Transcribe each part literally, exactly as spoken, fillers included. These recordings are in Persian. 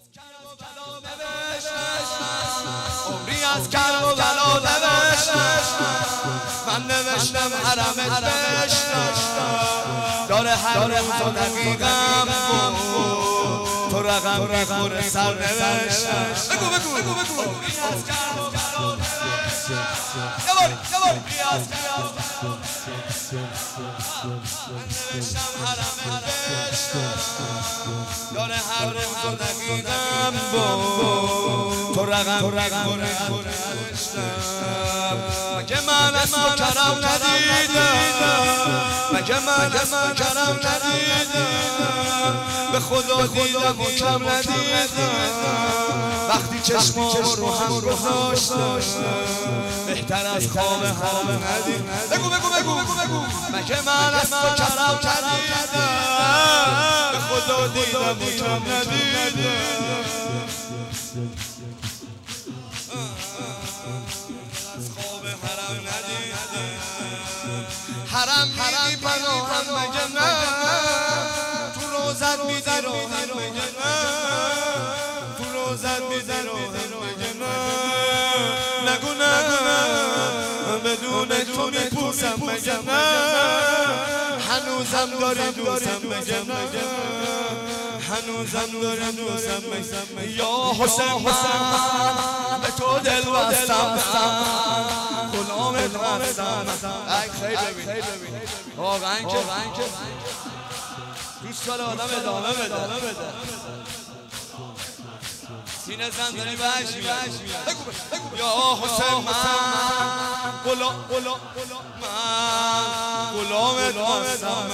عمری از کرب و بلا نوشتم، من نوشتم حرمت بشتم، داره هر روز و دقیقم بود تو رقم میخوره سر نوشتم. بگو بگو بگو بگو عمری از کرب و بلا نوشتم، یه باری یه باری عمری از کرب و بلا نوشتم، حرمت بشتم، داره هر روز و دقیقم بود تو رقم میخوره مگه من از تو کرم ندیدم، مگه من از تو کرم ندیدم، به خدا دیدم و کم ندیدم، وقتی چشمام رو هم گذاشتم بهتر از خواب هم ندیدم. بگو بگو بگو بگو مگه من از تو کرم ندیدم، به خدا دیدم و کم ندیدم، حرم میدی پناهم مگه نه، تو روزت میدی راهم مگه نه، تو روزت میدی راهم مگه نه، نگو نه بدون تو میپوسم مگه نه، هنوزم داری دوستم مگه نه، هنوزم داری دوستم مگه نه، یا حسین من به تو دل بستم، غلامت هستم. خیلی ببین واقعا که دوست داره آدم ادامه بده، سینه زن داری بهش میاد. یا حسین من غلام من غلامت هستم،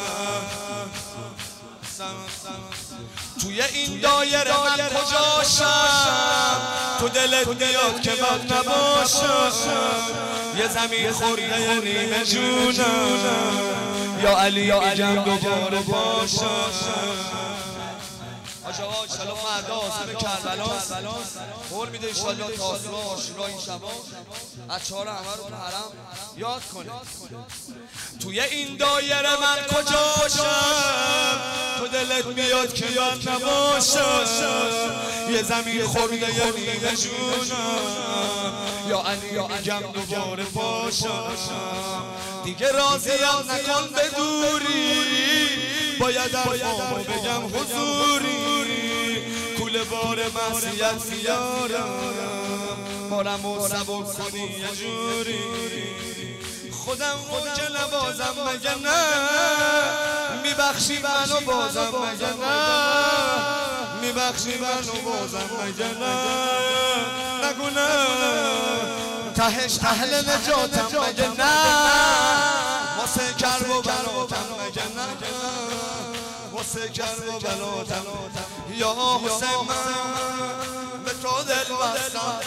توی این دایره من کجاشم، تو دلت میاد که من نباشم، یه زمین خورده نیمه جونم، یا علی میگم دوباره باشم. آقا انشالله فردا آسم کربلاست، قول میده انشالله تاسوعا عاشورا این شبا بچه‌ها رو همه رو تو حرم یاد کنه. توی این دایره من کجاشم، تو دلت میاد که من نباشم، یه زمین خورده نیمه جونم، یا علی میگم دوباره باشم، دیگه راضیم نکن به دوری، باید ارفامو بگم حضوری، کوله بار معصیت میارم، بارمو سبک کنی یه جوری، خودم رو که نبازم مگه نه، میبخشی منو بازم مگه نه، میبخشی منو بازم مگه نه، نگو نه تهش اهل نجاتم مگه نه، واسه کرب و بلاتم مگه نه، واسه کرب و بلاتم، یا حسین من به تو دل بستم.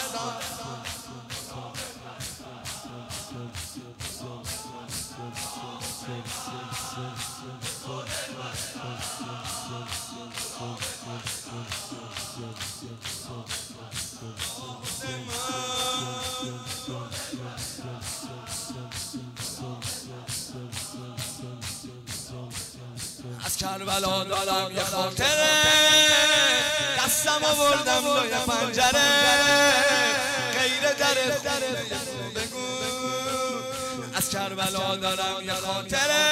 از کربلا دارم یه خاطره، دستم آوردم لای پنجره، غیر در خونه بگو، از کربلا دارم یه خاطره،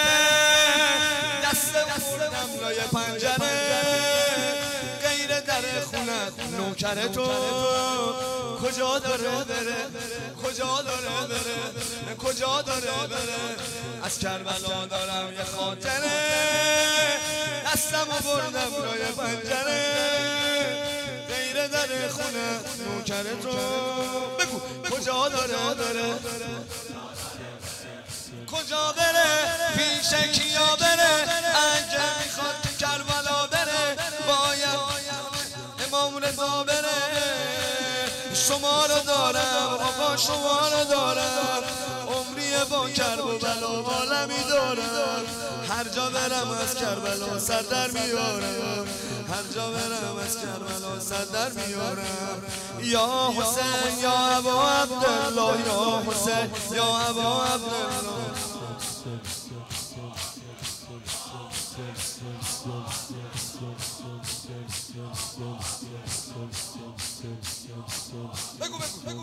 دستم آوردم لای پنجره، غیر در خونه نوکر تو کجا داره بره، کجا داره بره، کجا داره بره، از کربلا دارم یه خاطره، دستم آوردم لای پنجره، غیر در خونه نوکر تو بگو کجا داره بره، کجا بره، پیش کیا بره، اگه میخواد که کربلا بره، باید امام رضا بره، شما رو دارم آقا شما رو دارم، عمری با کرب و بلا عالمی دارم، هر جا برم از کربلا سر در میارم، هر جا برم از کربلا سر در میارم، یا حسین یا ابا عبدالله، یا حسین یا ابا عبدالله. Yes, yes, yes, yes, yes, yes, yes, yes. بگو بگو بگو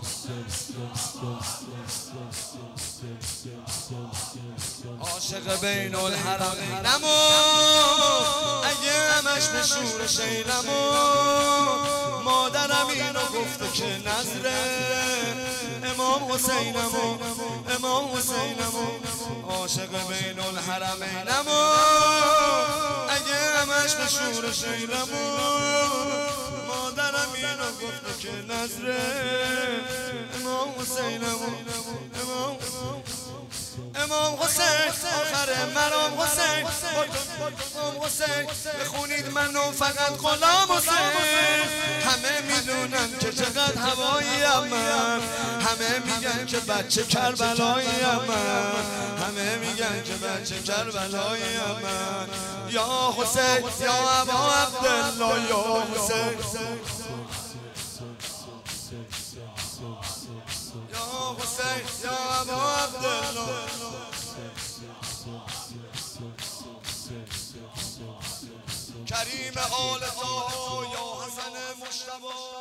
عاشق بین الحرمینمو اگه همش به شور شینمو مادرم اینو گفته که نظره امام حسینمو امام حسینمو عاشق بین الحرمینمو اگه همش به شور شینمو مادرم اینو گفته که نظره امام حسینمو امام امام حسین آخر مرام حسین امام حسین بخونید منو فقط غلام حسین همه میدونن که چقدر هواییم من همه میگن که بچه کربلاییم من همه میگن که بچه کربلاییم من یا حسین یا ابا عبدالله یا حسین یا حسین یا ابا عبدالله کریم آل طه یا حسن مجتبی